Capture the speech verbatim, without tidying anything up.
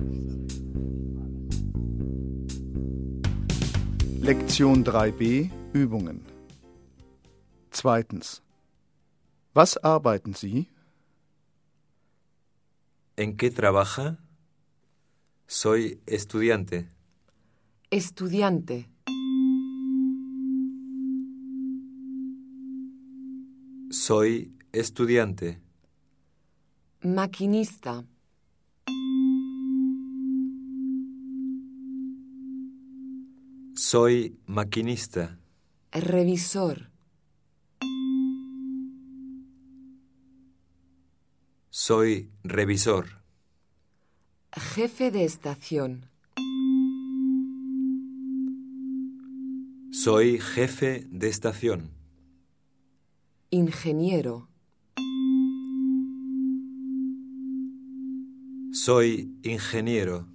Lektion drei b, Übungen. Zweitens. Was arbeiten Sie? ¿En qué trabaja? Soy estudiante. Estudiante. Soy estudiante. Maquinista. Soy maquinista. Revisor. Soy revisor. Jefe de estación. Soy jefe de estación. Ingeniero. Soy ingeniero.